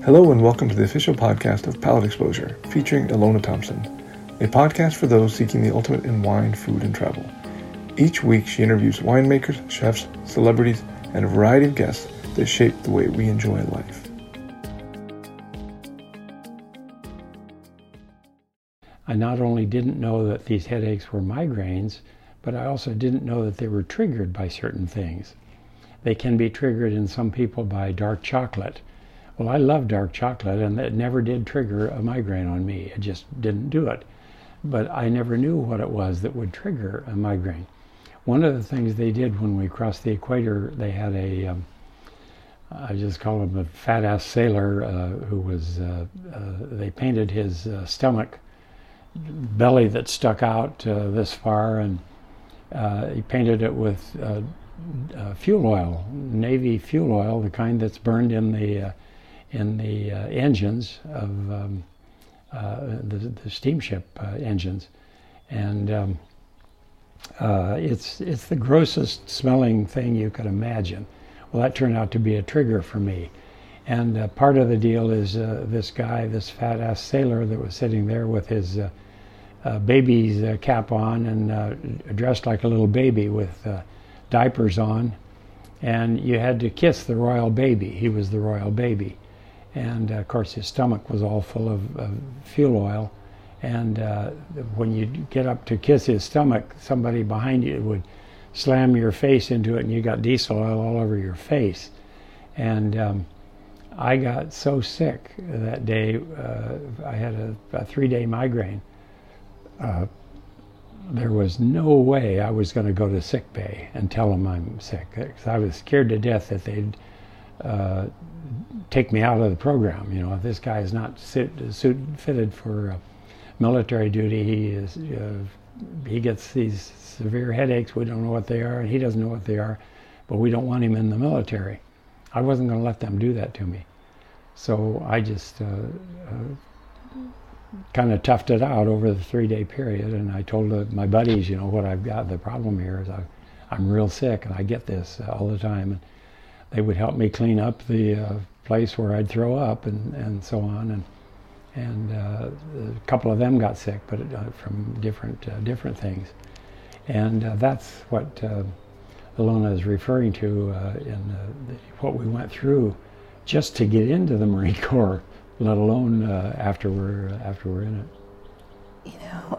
Hello and welcome to the official podcast of Palate Exposure, featuring Ilona Thompson, a podcast for those seeking the ultimate in wine, food, and travel. Each week she interviews winemakers, chefs, celebrities, and a variety of guests that shape the way we enjoy life. I not only didn't know that these headaches were migraines, but I also didn't know that they were triggered by certain things. They can be triggered in some people by dark chocolate. Well, I love dark chocolate, and it never did trigger a migraine on me. It just didn't do it. But I never knew what it was that would trigger a migraine. One of the things they did when we crossed the equator, they had I just call him a fat-ass sailor who was, they painted his stomach, belly that stuck out this far, and he painted it with fuel oil, Navy fuel oil, the kind that's burned in the engines of the steamship engines, and it's the grossest smelling thing you could imagine. Well, that turned out to be a trigger for me, and part of the deal is this guy, this fat-ass sailor that was sitting there with his baby's cap on and dressed like a little baby with diapers on, and you had to kiss the royal baby. He was the royal baby. And of course his stomach was all full of fuel oil, and when you get up to kiss his stomach, somebody behind you would slam your face into it, and you got diesel oil all over your face. And I got so sick that day. I had a 3-day migraine. There was no way I was going to go to sick bay and tell them I'm sick, because I was scared to death that they'd take me out of the program. You know, if this guy is not fitted for military duty, he gets these severe headaches. We don't know what they are, and he doesn't know what they are, but we don't want him in the military. I wasn't going to let them do that to me. So I just kind of toughed it out over the 3-day period, and I told my buddies, you know, what I've got. The problem here is I'm real sick, and I get this all the time. And they would help me clean up the place where I'd throw up and so on, and a couple of them got sick, but from different things, and that's what Ilona is referring to in what we went through just to get into the Marine Corps, let alone after we're in it. You know,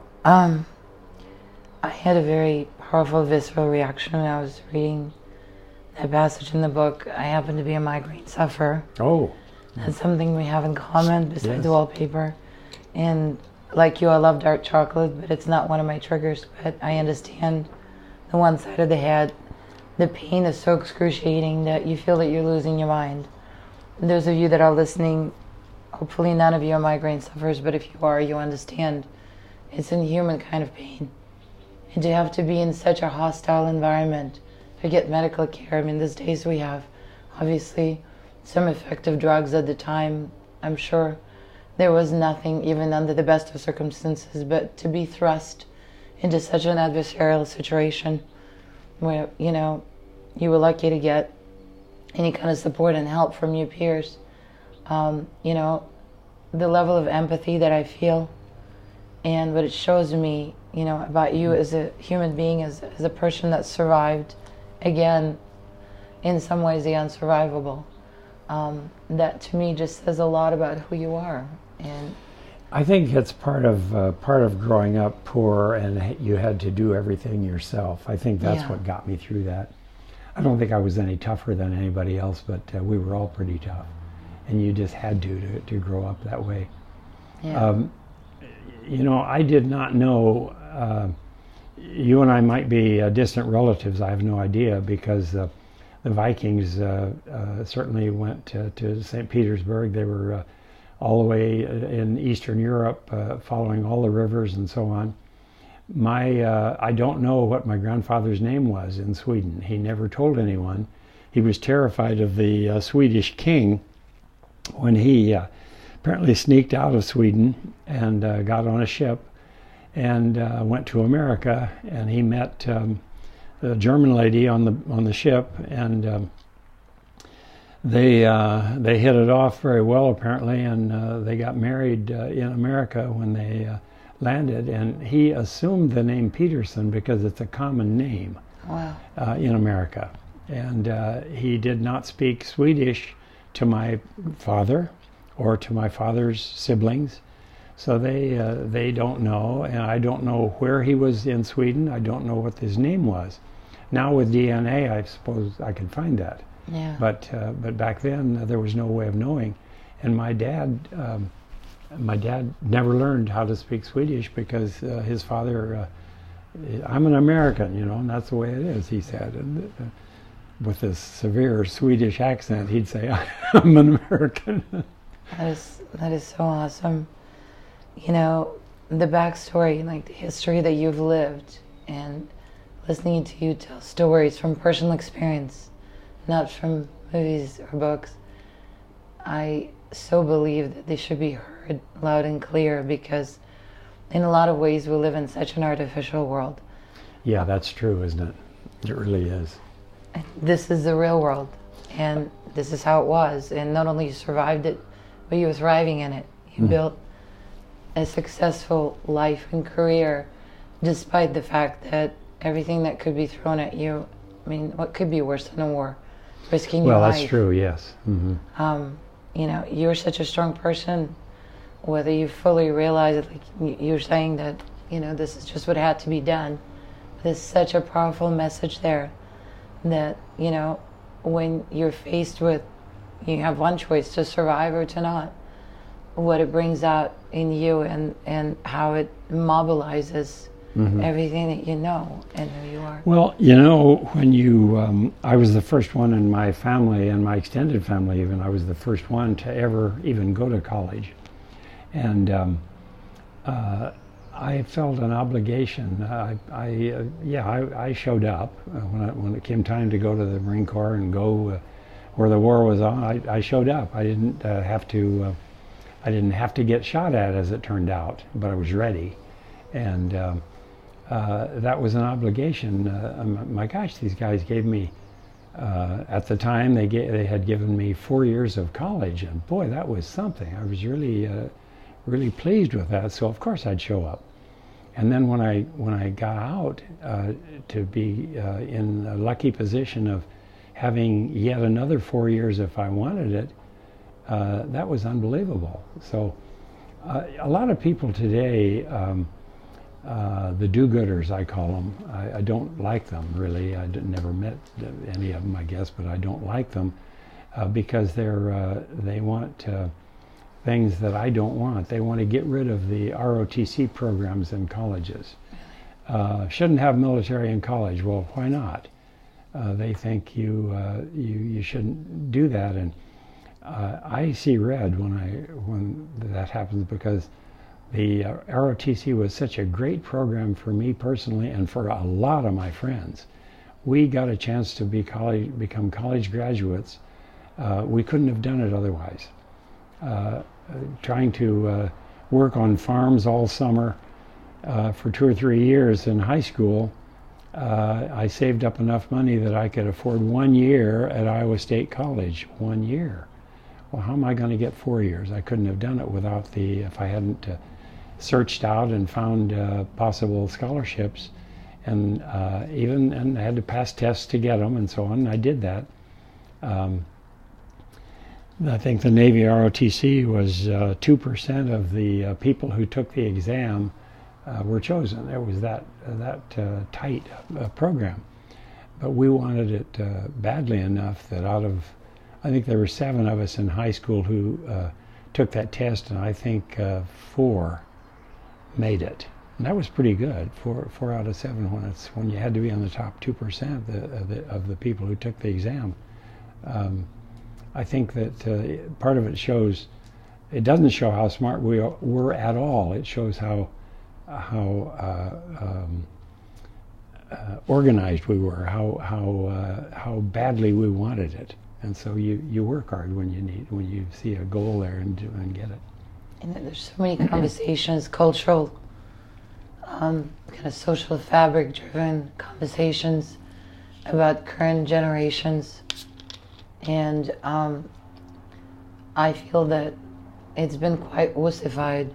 I had a very powerful visceral reaction when I was reading that passage in the book. I happen to be a migraine sufferer. Oh. That's something we have in common besides Yes. the wallpaper. And like you, I love dark chocolate, but it's not one of my triggers. But I understand the one side of the head. The pain is so excruciating that you feel that you're losing your mind. And those of you that are listening, hopefully none of you are migraine sufferers, but if you are, you understand. It's an inhuman kind of pain. And to have to be in such a hostile environment to get medical care. I mean, these days we have, obviously, some effective drugs at the time. I'm sure there was nothing, even under the best of circumstances, but to be thrust into such an adversarial situation where, you know, you were lucky to get any kind of support and help from your peers. You know, the level of empathy that I feel and what it shows me, you know, about you as a human being, as a person that survived, again, in some ways the unsurvivable. That to me just says a lot about who you are. And I think it's part of growing up poor, and you had to do everything yourself. I think that's what got me through that. I don't think I was any tougher than anybody else, but we were all pretty tough, and you just had to grow up that way. yeah. You know, I did not know. You and I might be distant relatives. I have no idea, because the Vikings certainly went to St. Petersburg. They were all the way in Eastern Europe, following all the rivers and so on. I don't know what my grandfather's name was in Sweden. He never told anyone. He was terrified of the Swedish king when he apparently sneaked out of Sweden and got on a ship and went to America, and he met a German lady on the ship, and they hit it off very well apparently, and they got married in America when they landed. And he assumed the name Peterson because it's a common name. Wow. In America, and he did not speak Swedish to my father or to my father's siblings, so they don't know, and I don't know where he was in Sweden. I don't know what his name was. Now with DNA, I suppose I can find that. Yeah. But back then there was no way of knowing, and my dad never learned how to speak Swedish because his father. I'm an American, and that's the way it is, he said. And with this severe Swedish accent, he'd say, I'm an American. That is so awesome. The backstory, like the history that you've lived, and listening to you tell stories from personal experience, not from movies or books, I so believe that they should be heard loud and clear, because in a lot of ways we live in such an artificial world. Yeah, that's true, isn't it? It really is. This is the real world, and this is how it was. And not only you survived it, but you were thriving in it. You built a successful life and career, despite the fact that everything that could be thrown at you, I mean, what could be worse than a war? Risking your life. Well, that's true, yes. Mm-hmm. You're such a strong person, whether you fully realize it, like you're saying that, this is just what had to be done. There's such a powerful message there that, when you're faced with, you have one choice, to survive or to not, what it brings out in you and how it mobilizes everything that you know and who you are. Well, when I was the first one in my family, and my extended family even, I was the first one to ever even go to college. And I felt an obligation. I showed up when it came time to go to the Marine Corps and go where the war was on. I showed up. I didn't have to. I didn't have to get shot at, as it turned out, but I was ready, and that was an obligation. My gosh, these guys gave me. At the time, they had given me 4 years of college, and boy, that was something. I was really pleased with that. So of course I'd show up. And then when I got out, to be in a lucky position of having yet another 4 years if I wanted it, that was unbelievable. So a lot of people today, the do-gooders, I call them, I don't like them really. I never met any of them, I guess, but I don't like them because they want things that I don't want. They want to get rid of the ROTC programs in colleges. Shouldn't have military in college. Well, why not? They think you shouldn't do that, and I see red when that happens, because the ROTC was such a great program for me personally and for a lot of my friends. We got a chance to become college graduates. We couldn't have done it otherwise. Trying to work on farms all summer for 2 or 3 years in high school, I saved up enough money that I could afford 1 year at Iowa State College. 1 year. Well, how am I going to get 4 years? I couldn't have done it if I hadn't searched out and found possible scholarships, and I had to pass tests to get them and so on. And I did that. I think the Navy ROTC was 2% of the people who took the exam were chosen. It was that tight program. But we wanted it badly enough that I think there were 7 of us in high school who took that test, and I think 4 made it. And that was pretty good, 4 out of 7 when you had to be on the top 2% of the people who took the exam. I think that part of it shows, it doesn't show how smart we were at all. It shows how organized we were, how badly we wanted it. And so you work hard when you see a goal there and get it. And there's so many conversations, cultural, kind of social fabric-driven conversations about current generations And I feel that it's been quite wussified.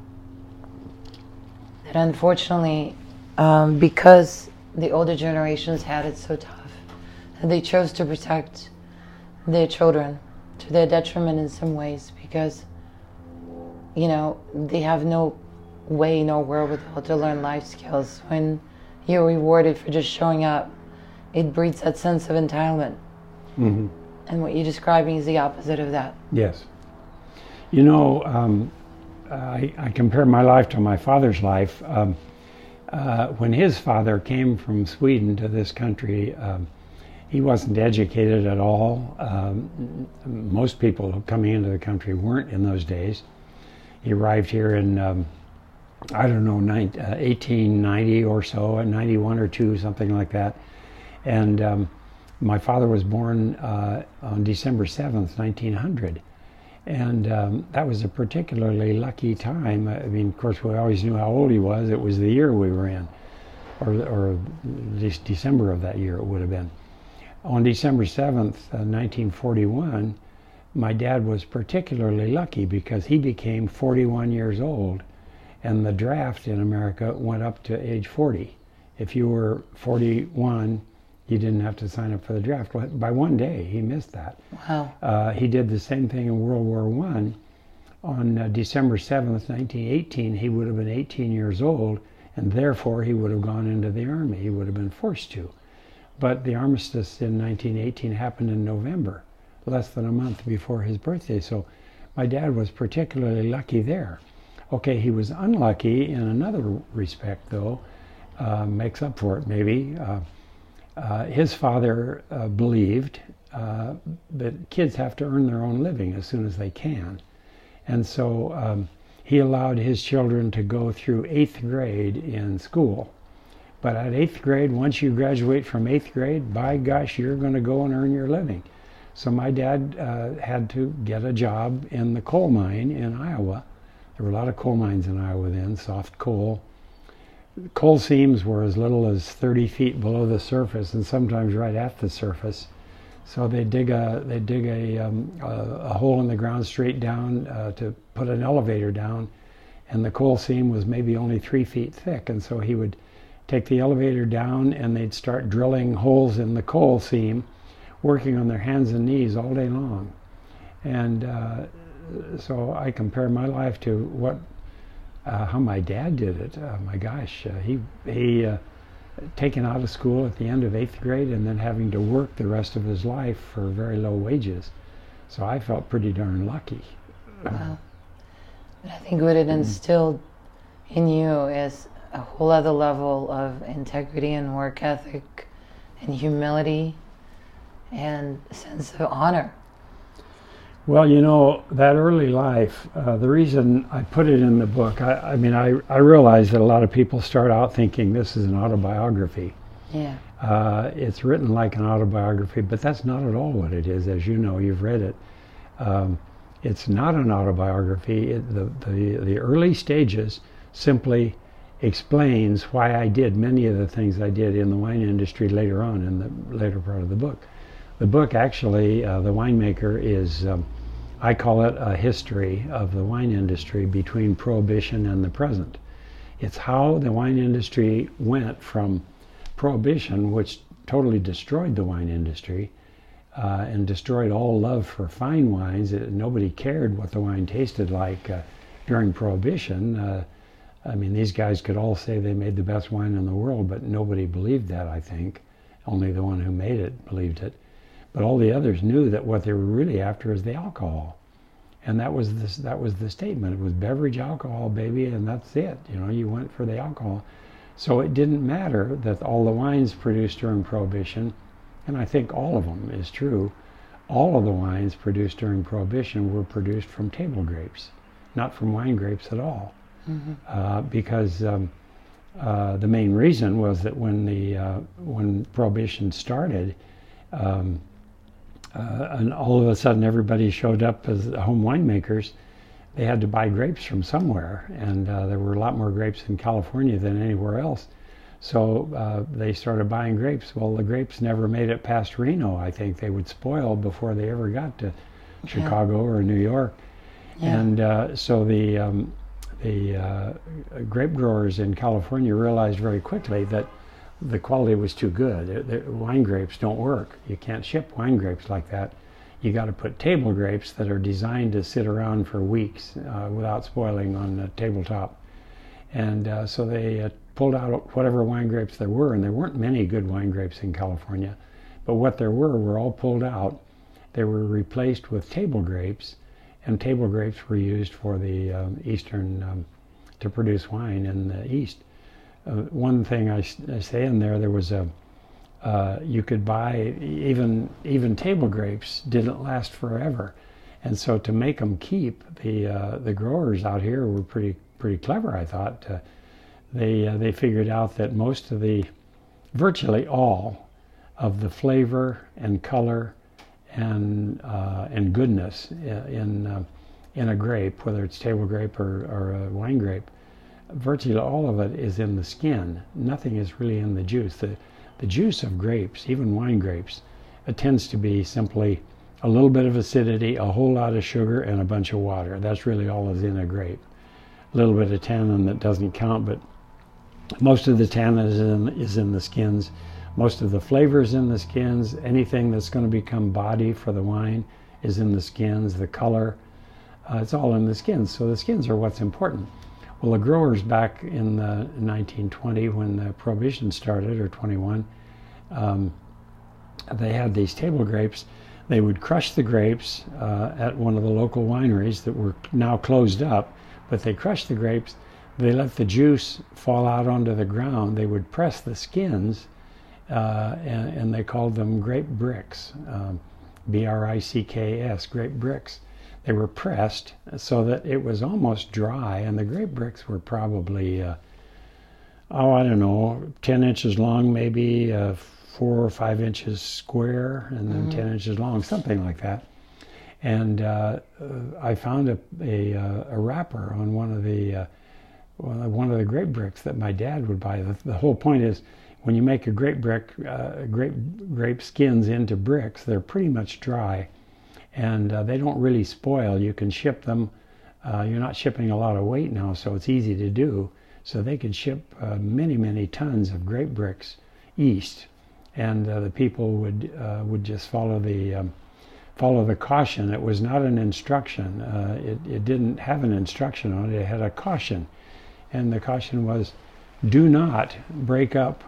That unfortunately, because the older generations had it so tough, and they chose to protect their children to their detriment in some ways, because, you know, they have no way, no wherewithal to learn life skills. When you're rewarded for just showing up, it breeds that sense of entitlement. Mm-hmm. And what you're describing is the opposite of that. Yes. You know, I compare my life to my father's life. When his father came from Sweden to this country, he wasn't educated at all. Most people coming into the country weren't in those days. He arrived here in, I don't know, 1890 or so, 91 or 2, something like that. And my father was born on December 7th, 1900. And that was a particularly lucky time. I mean, of course, we always knew how old he was. It was the year we were in, or at least December of that year it would have been. On December 7th, 1941, my dad was particularly lucky because he became 41 years old, and the draft in America went up to age 40. If you were 41, you didn't have to sign up for the draft. By one day, he missed that. Wow. He did the same thing in World War I. On December 7th, 1918, he would have been 18 years old, and therefore he would have gone into the Army. He would have been forced to. But the armistice in 1918 happened in November, less than a month before his birthday. So my dad was particularly lucky there. Okay, he was unlucky in another respect, though, makes up for it maybe. His father believed that kids have to earn their own living as soon as they can. And so he allowed his children to go through 8th grade in school. But at 8th grade, once you graduate from 8th grade, by gosh, you're going to go and earn your living. So my dad had to get a job in the coal mine in Iowa. There were a lot of coal mines in Iowa then, soft coal. Coal seams were as little as 30 feet below the surface, and sometimes right at the surface. So they dig a hole in the ground straight down to put an elevator down, and the coal seam was maybe only 3 feet thick. And so he would take the elevator down, and they'd start drilling holes in the coal seam, working on their hands and knees all day long. And so I compare my life to how my dad did it. My gosh, he taken out of school at the end of 8th grade and then having to work the rest of his life for very low wages. So I felt pretty darn lucky. Wow. But I think what it instilled in you is a whole other level of integrity and work ethic and humility and a sense of honor. Well, you know, that early life, the reason I put it in the book, I mean, I realize that a lot of people start out thinking this is an autobiography. Yeah. It's written like an autobiography, but that's not at all what it is. As you know, you've read it. It's not an autobiography. The early stages simply explains why I did many of the things I did in the wine industry later on in the later part of the book. The book actually, The Winemaker, is, I call it a history of the wine industry between Prohibition and the present. It's how the wine industry went from Prohibition, which totally destroyed the wine industry and destroyed all love for fine wines. Nobody cared what the wine tasted like during Prohibition. I mean, these guys could all say they made the best wine in the world, but nobody believed that, I think. Only the one who made it believed it. But all the others knew that what they were really after is the alcohol. And that was the statement. It was beverage alcohol, baby, and that's it. You know, you went for the alcohol. So it didn't matter that all the wines produced during Prohibition, and I think all of them is true, all of the wines produced during Prohibition were produced from table grapes, not from wine grapes at all. Mm-hmm. Because the main reason was that when Prohibition started, and all of a sudden everybody showed up as home winemakers, they had to buy grapes from somewhere, and there were a lot more grapes in California than anywhere else. So they started buying grapes. Well, the grapes never made it past Reno. I think they would spoil before they ever got to Chicago or New York. Yeah. And so the grape growers in California realized very quickly that the quality was too good. Wine grapes don't work. You can't ship wine grapes like that. You got to put table grapes that are designed to sit around for weeks without spoiling on the tabletop. And so they pulled out whatever wine grapes there were, and there weren't many good wine grapes in California, but what there were all pulled out. They were replaced with table grapes, and table grapes were used for the eastern, to produce wine in the east. One thing I say in there was you could buy, even table grapes didn't last forever. And so to make them keep, the growers out here were pretty clever, I thought. They figured out that virtually all of the flavor and color and goodness in a grape, whether it's table grape or a wine grape, virtually all of it is in the skin. Nothing is really in the juice. The juice of grapes, even wine grapes, it tends to be simply a little bit of acidity, a whole lot of sugar, and a bunch of water. That's really all is in a grape. A little bit of tannin that doesn't count, but most of the tannin is in the skins. Most of the flavor is in the skins. Anything that's going to become body for the wine is in the skins. The color, it's all in the skins. So the skins are what's important. Well, the growers back in 1920, when the Prohibition started, or 21, they had these table grapes. They would crush the grapes at one of the local wineries that were now closed up, but they crushed the grapes. They let the juice fall out onto the ground. They would press the skins, and they called them grape bricks, B-R-I-C-K-S, grape bricks. They were pressed so that it was almost dry, and the grape bricks were probably, 10 inches long, maybe 4 or 5 inches square, and then 10 inches long, something like that. And I found a wrapper on one of the grape bricks that my dad would buy. The whole point is, when you make a grape brick, grape skins into bricks, they're pretty much dry, and they don't really spoil. You can ship them. You're not shipping a lot of weight now, so it's easy to do. So they could ship many tons of grape bricks east, and the people would just follow the caution. It was not an instruction. It didn't have an instruction on it. It had a caution, and the caution was, do not break up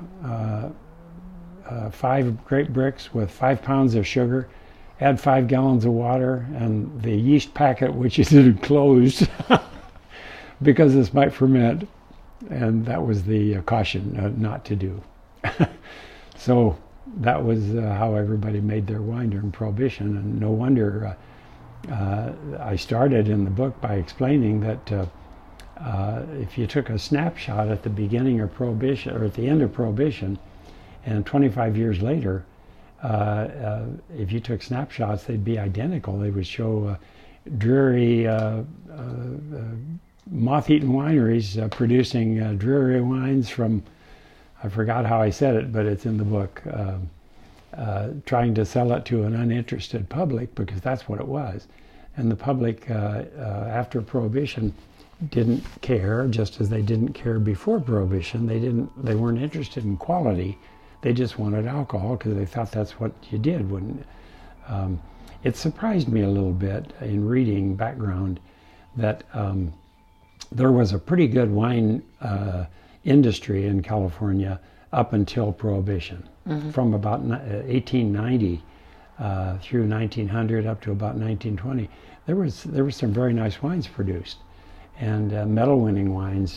5 grape bricks with 5 pounds of sugar, add 5 gallons of water, and the yeast packet which is enclosed, because this might ferment. And that was the caution not to do. So that was how everybody made their wine during Prohibition, and no wonder I started in the book by explaining that if you took a snapshot at the beginning of Prohibition, or at the end of Prohibition, and 25 years later, if you took snapshots, they'd be identical. They would show dreary, moth-eaten wineries producing dreary wines from, I forgot how I said it, but it's in the book, trying to sell it to an uninterested public, because that's what it was. And the public, after Prohibition, didn't care, just as they didn't care before Prohibition. They weren't interested in quality. They just wanted alcohol because they thought that's what you did. It surprised me a little bit in reading background that there was a pretty good wine industry in California up until Prohibition. From about 1890 through 1900 up to about 1920. There was some very nice wines produced, and medal-winning wines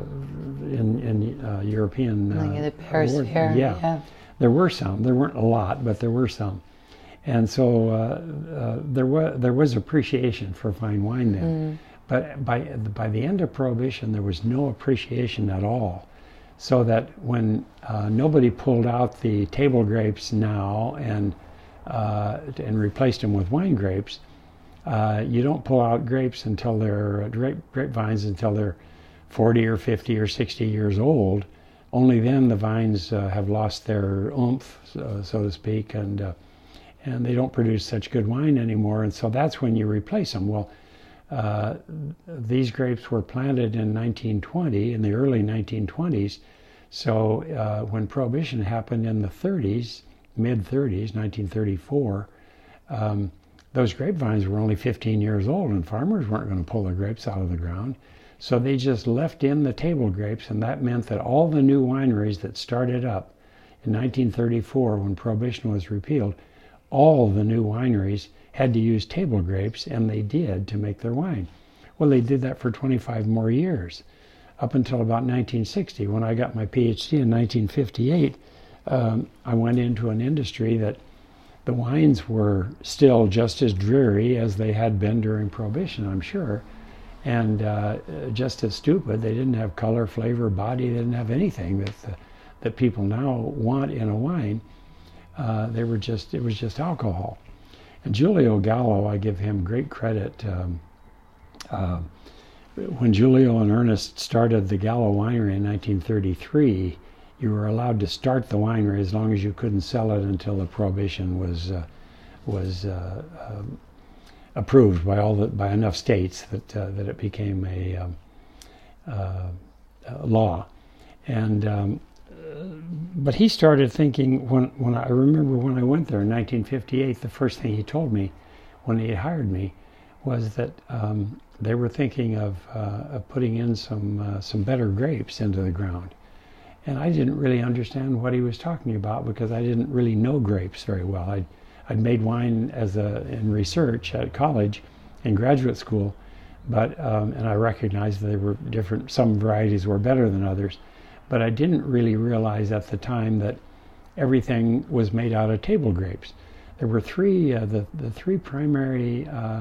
in European like the Paris Fair. Yeah, there were some. There weren't a lot, but there were some, and so there was appreciation for fine wine then. But by the end of Prohibition, there was no appreciation at all. So that when nobody pulled out the table grapes now and replaced them with wine grapes, you don't pull out grapes until they're grapevines until they're 40 or 50 or 60 years old. only then the vines have lost their oomph, so to speak, and they don't produce such good wine anymore. And so that's when you replace them. Well, these grapes were planted in 1920, in the early 1920s. So when Prohibition happened in the 30s, mid-30s, 1934, those grapevines were only 15 years old, and farmers weren't going to pull the grapes out of the ground. So they just left in the table grapes, and that meant that all the new wineries that started up in 1934 when Prohibition was repealed, all the new wineries had to use table grapes, and they did, to make their wine. Well, they did that for 25 more years, up until about 1960. When I got my PhD in 1958, I went into an industry that the wines were still just as dreary as they had been during Prohibition, I'm sure, and just as stupid. They didn't have color, flavor, body. They didn't have anything that people now want in a wine. It was just alcohol. And Giulio Gallo, I give him great credit. When Giulio and Ernest started the Gallo Winery in 1933, you were allowed to start the winery as long as you couldn't sell it until the Prohibition was approved by enough states that it became a law. And but he started thinking, when I remember when I went there in 1958, the first thing he told me when he hired me was that they were thinking of putting in some better grapes into the ground. And I didn't really understand what he was talking about because I didn't really know grapes very well. I'd made wine in research at college and graduate school, but and I recognized they were different. Some varieties were better than others, but I didn't really realize at the time that everything was made out of table grapes. There were the three primary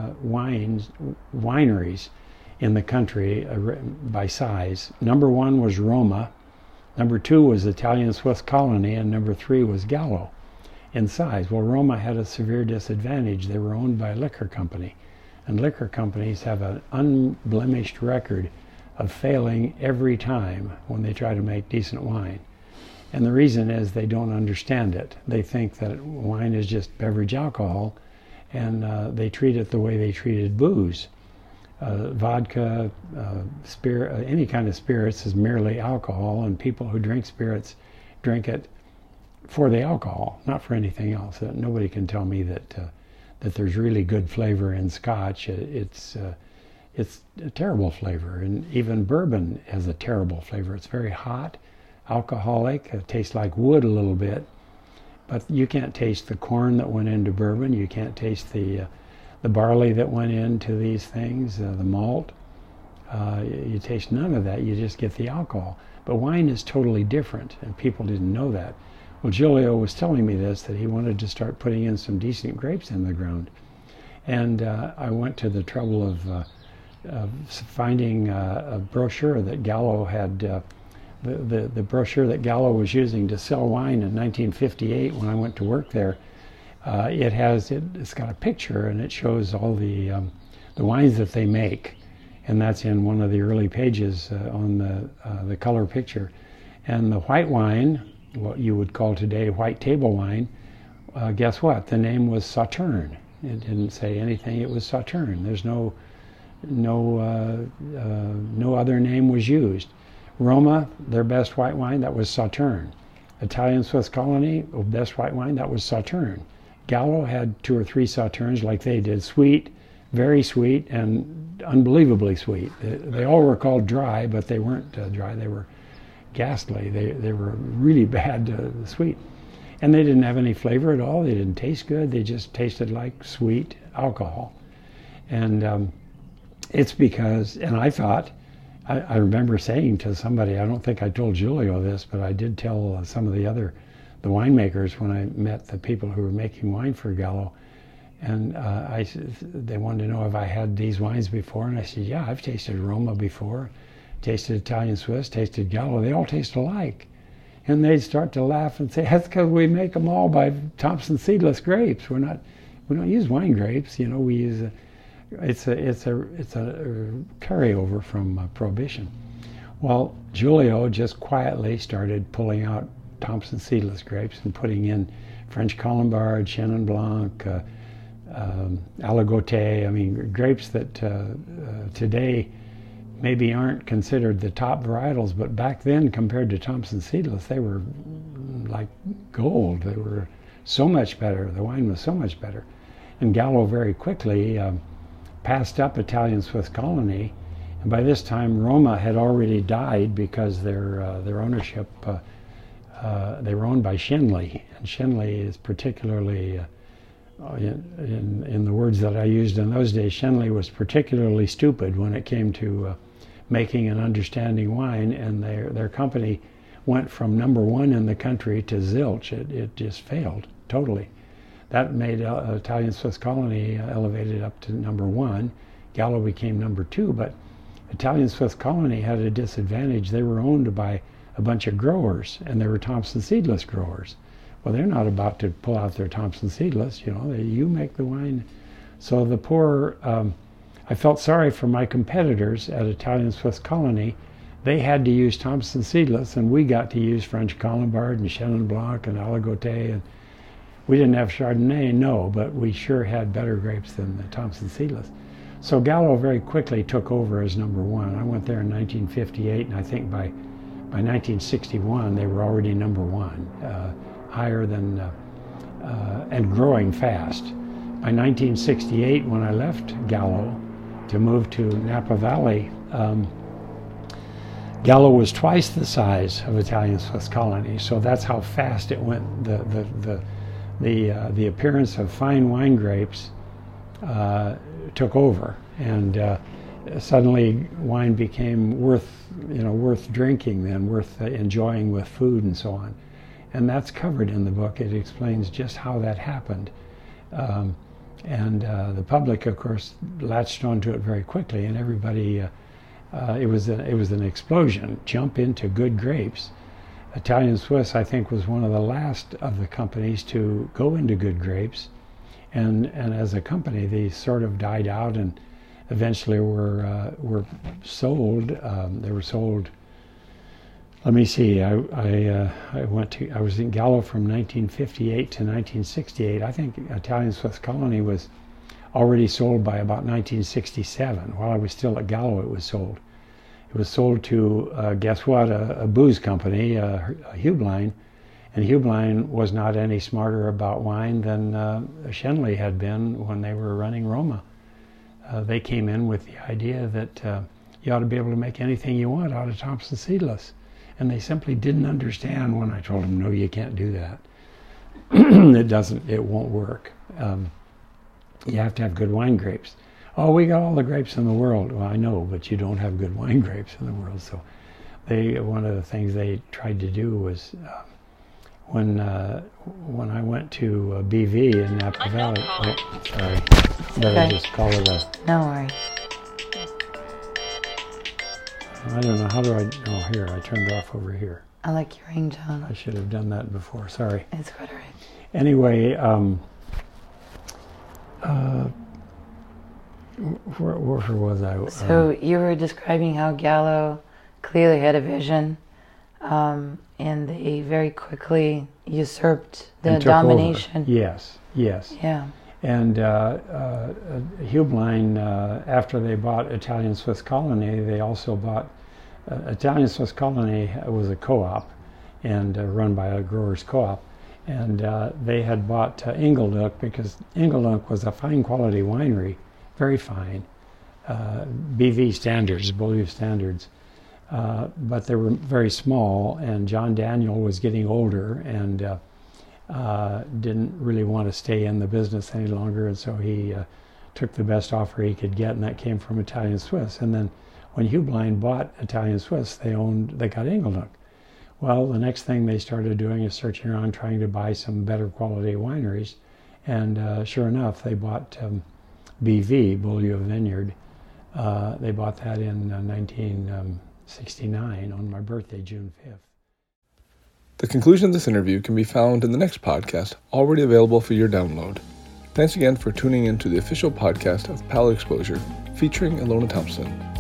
wineries in the country by size. Number one was Roma, number two was Italian Swiss Colony, and number three was Gallo in size. Well, Roma had a severe disadvantage. They were owned by a liquor company, and liquor companies have an unblemished record of failing every time when they try to make decent wine. And the reason is they don't understand it. They think that wine is just beverage alcohol, and they treat it the way they treated booze. Vodka, spirit, any kind of spirits is merely alcohol, and people who drink spirits drink it for the alcohol, not for anything else. Nobody can tell me that there's really good flavor in Scotch. It's a terrible flavor, and even bourbon has a terrible flavor. It's very hot, alcoholic. It tastes like wood a little bit, but you can't taste the corn that went into bourbon. You can't taste the barley that went into these things, the malt. You taste none of that. You just get the alcohol. But wine is totally different, and people didn't know that. Well, Giulio was telling me this, that he wanted to start putting in some decent grapes in the ground. And I went to the trouble of finding a brochure that Gallo had, the brochure that Gallo was using to sell wine in 1958 when I went to work there. It's got a picture, and it shows all the wines that they make, and that's in one of the early pages on the color picture. And the white wine, what you would call today white table wine, guess what? The name was Sauterne. It didn't say anything. It was Sauterne. There's no other name was used. Roma, their best white wine, that was Sauterne. Italian Swiss Colony, best white wine, that was Sauterne. Gallo had 2 or 3 Sauternes like they did, sweet, very sweet, and unbelievably sweet. They all were called dry, but they weren't dry. They were ghastly. They were really bad sweet. And they didn't have any flavor at all. They didn't taste good. They just tasted like sweet alcohol. And it's because, and I thought, I remember saying to somebody, I don't think I told Giulio this, but I did tell some of the winemakers when I met the people who were making wine for Gallo. And they wanted to know if I had these wines before. And I said, yeah, I've tasted Roma before, tasted Italian Swiss, tasted Gallo. They all taste alike. And they'd start to laugh and say, that's because we make them all by Thompson seedless grapes. We don't use wine grapes. You know, we use it's a carryover from Prohibition. Well, Julio just quietly started pulling out Thompson seedless grapes and putting in French Colombard, Chenin Blanc, Aligoté. I mean, grapes that today maybe aren't considered the top varietals, but back then, compared to Thompson seedless, they were like gold. They were so much better. The wine was so much better. And Gallo very quickly passed up Italian Swiss Colony, and by this time Roma had already died because their ownership, they were owned by Schenley, and Schenley is particularly, in the words that I used in those days, Schenley was particularly stupid when it came to making and understanding wine, and their company went from number one in the country to zilch. It just failed totally. That made Italian Swiss Colony elevated up to number one. Gallo became number two, but Italian Swiss Colony had a disadvantage. They were owned by a bunch of growers, and they were Thompson seedless growers. Well, they're not about to pull out their Thompson seedless, you make the wine. So the poor, I felt sorry for my competitors at Italian Swiss Colony. They had to use Thompson seedless, and we got to use French Colombard and Chenin Blanc and Aligoté, and we didn't have Chardonnay, no, but we sure had better grapes than the Thompson seedless. So Gallo very quickly took over as number one. I went there in 1958, and I think by 1961 they were already number one, higher than, and growing fast. By 1968, when I left Gallo to move to Napa Valley, Gallo was twice the size of Italian Swiss Colony, so that's how fast it went. The appearance of fine wine grapes took over, and suddenly wine became worth drinking, then worth enjoying with food and so on. And that's covered in the book. It explains just how that happened, and the public, of course, latched onto it very quickly, and everybody. It was an explosion. Jump into good grapes. Italian Swiss, I think, was one of the last of the companies to go into good grapes, and as a company, they sort of died out and eventually were sold. They were sold. Let me see. I was in Gallo from 1958 to 1968. I think Italian Swiss Colony was already sold by about 1967. While I was still at Gallo, it was sold. It was sold to, guess what, a booze company, Heublein, and Heublein was not any smarter about wine than Schenley had been when they were running Roma. They came in with the idea that you ought to be able to make anything you want out of Thompson seedless, and they simply didn't understand when I told them, no, you can't do that. It won't work. You have to have good wine grapes. Oh, we got all the grapes in the world. Well, I know, but you don't have good wine grapes in the world. So one of the things they tried to do was when I went to BV in Napa Valley. Oh, sorry. Better okay. Just call it a... No worries. I don't know, how do I... Oh, here, I turned off over here. I like your ringtone. I should have done that before, sorry. It's quite all right. Anyway, where was I? So you were describing how Gallo clearly had a vision, and they very quickly usurped the domination. Over. Yes. Yeah. And Heublein, after they bought Italian Swiss Colony, they also bought Italian Swiss Colony was a co-op and run by a growers co-op. And they had bought Inglenook because Inglenook was a fine quality winery, very fine, BV standards, Beaulieu standards, but they were very small, and John Daniel was getting older and didn't really want to stay in the business any longer, and so he took the best offer he could get, and that came from Italian Swiss. And then when Heublein bought Italian Swiss, they got Inglenook. Well, the next thing they started doing is searching around trying to buy some better quality wineries, and sure enough, they bought BV, Beaulieu Vineyard. They bought that in 1969 on my birthday, June 5th. The conclusion of this interview can be found in the next podcast, already available for your download. Thanks again for tuning in to the official podcast of Palate Exposure, featuring Ilona Thompson.